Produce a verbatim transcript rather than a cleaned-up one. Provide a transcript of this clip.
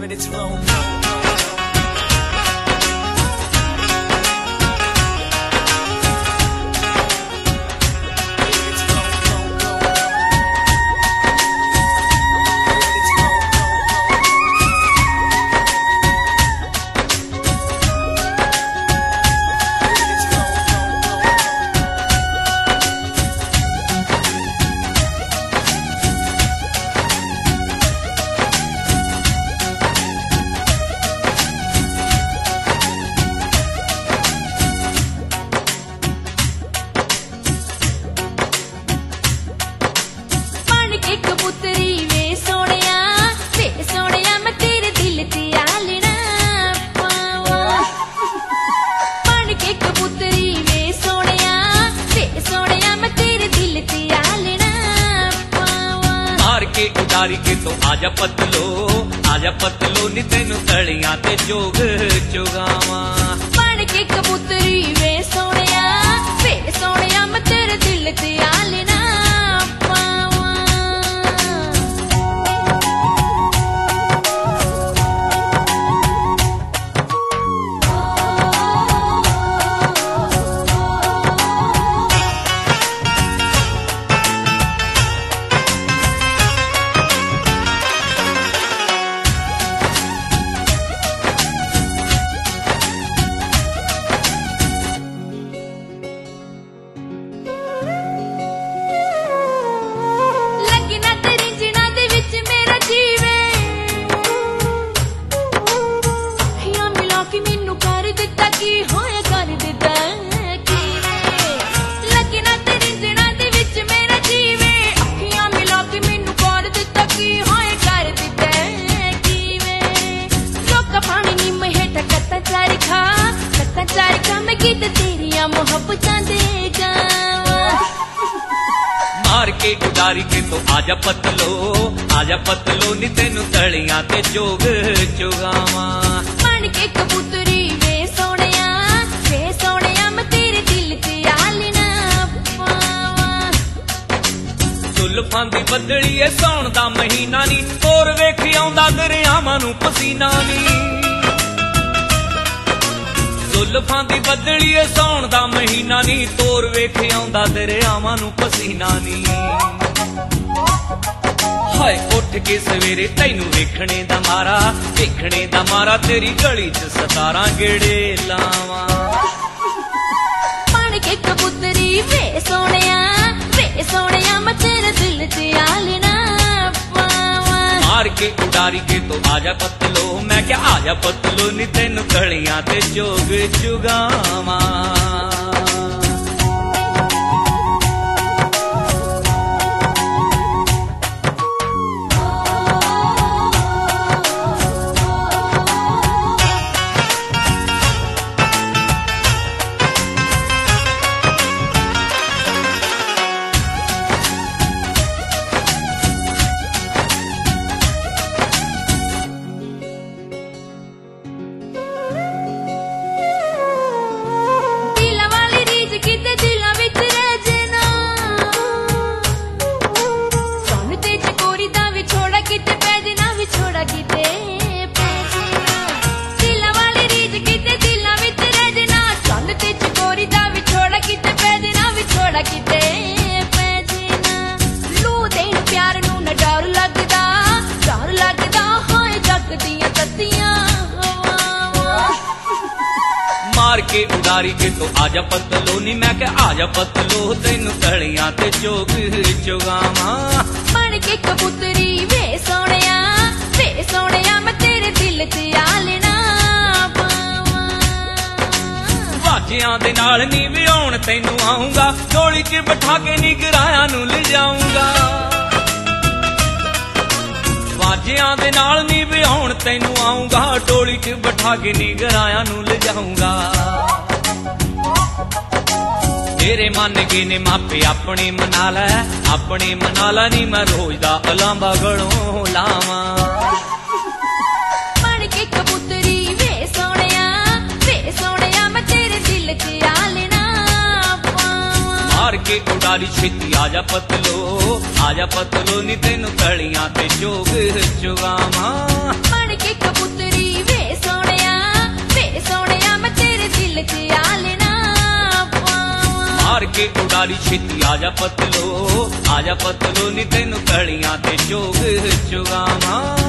giving it to him. उतारी के तो आजा पतलो आजा पतलो नी तेनू तलियां ते जोग चुगावा बन के कबूतरी वे सोनिया वे सोनिया मैं तेरे दिल ते आ लेना पावा मार के उडारी के तो आजा पतलो आजा पतलो नी तेनू तलियां ते जोग चुगावा बन के कबूतरी वे सोनिया वे सोनिया मैं तेरे दिल ते आ लेना पावा जुल्फां दी बदली ए सौण दा महीना नी होर वेख आउंदा दरियावां नू पसीना नी जुल्फां दी बदली ए सौण दा महीना नी तोर वेख आउंदा दरियावां नू पसीना नी हाय उठ के सवेरे तैनू वेखणे दा मारा वेखणे दा मारा तेरी गली च सतारां गेड़े लावां बन के कबूतरी वे सोनिया वे सोनिया मैं तेरे दिल ते आ लेना पावा मार के उडारी के तो आजा पतलो मैं क्या आजा पतलो नी तेनू तलियां ते जोग चुगावा मार के उडारी के तो आजा पतलो नी मैं के आजा पतलो तेनू तलियां ते जोग चुगावा बन के कबूतरी वे सोनिया वे सोनिया मैं तेरे दिल ते आ लेना पावा वाजियां दे नाल नी विआउण तैनू आऊंगा डोली च बिठा के नी गराया नू ले जाऊंगा वाजियां दे नाल नी विआउण तैनू आऊंगा डोली च बिठा के नी गराया नू ले जाऊंगा तेरे मन के ने मापे अपने मना लै अपने मना ला नी मैं रोज दा अलांबा गलों लावां बन के कबूतरी वे सोनिया वे सोनिया मैं तेरे दिल ते आ लेना पावा मार के उडारी छेती आजा पतलो आजा पतलो नी तेनू तलियां ते जोग चुगावा बन के के उडारी छेती आजा पतलो आजा पतलो नी तेनू तलियां ते चोग चुगावां